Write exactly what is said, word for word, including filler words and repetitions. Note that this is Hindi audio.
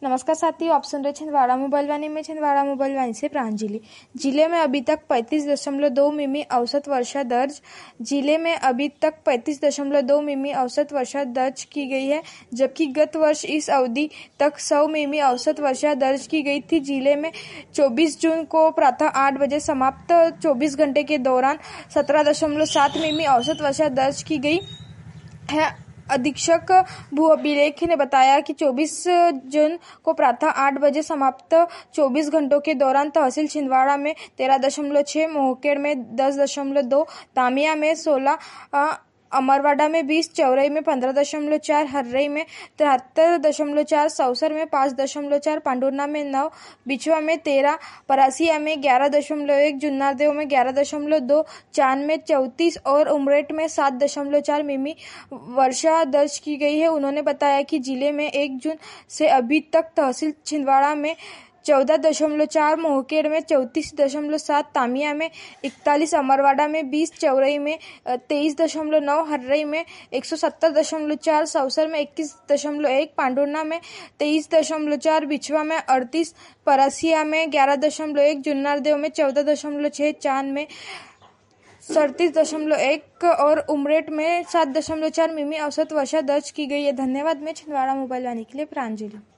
नमस्कार साथियों, आप सुन रहे छिंदवाड़ा मोबाइल वाणी में छिंदवाड़ा मोबाइल वाणी से प्रांजलि। जिले में अभी तक पैंतीस दशमलव दो मिमी औसत वर्षा दर्ज जिले में अभी तक पैंतीस दशमलव दो मिमी औसत वर्षा दर्ज की गई है, जबकि गत वर्ष इस अवधि तक सौ मिमी औसत वर्षा दर्ज की गई थी। जिले में चौबीस जून को प्रातः आठ बजे समाप्त चौबीस घंटे के दौरान सत्रह दशमलव सात मिमी औसत वर्षा दर्ज की गई है। अधीक्षक भू अभिलेख ने बताया कि चौबीस जून को प्रातः आठ बजे समाप्त चौबीस घंटों के दौरान तहसील छिंदवाड़ा में तेरह दशमलव छह, मोहखेड़ में दस दशमलव दो, तामिया में सोलह, अमरवाड़ा में बीस, चौरई में पंद्रह दशमलव चार, हर्रई में तिहत्तर दशमलव चार, सौसर में पाँच दशमलव चार, पांडुरना में नौ, बिछवा में तेरह, परासिया में ग्यारह दशमलव एक, जुन्नारदेव में ग्यारह दशमलव दो, चांद में चौंतीस और उमरेठ में सात दशमलव चार मिमी वर्षा दर्ज की गई है। उन्होंने बताया कि जिले में एक जून से अभी तक तहसील छिंदवाड़ा में चौदह दशमलव चार, मोहखेड़ में चौंतीस दशमलव सात, तामिया में इकतालीस, अमरवाड़ा में बीस, चौरई में तेईस दशमलव नौ, हर्रई में एक सौ सत्तर दशमलव चार, सौसर में इक्कीस दशमलव एक, पांडुरना में तेईस दशमलव चार, बिछवा में अड़तीस, परासिया में ग्यारह दशमलव एक, जुन्नारदेव में चौदह दशमलव छह, चांद में सड़तीस दशमलव एक और उमरेठ में सात दशमलव चार मिमी औसत वर्षा दर्ज की गई है। धन्यवाद। मैं छिंदवाड़ा मोबाइल वाणी के लिए प्रांजलि।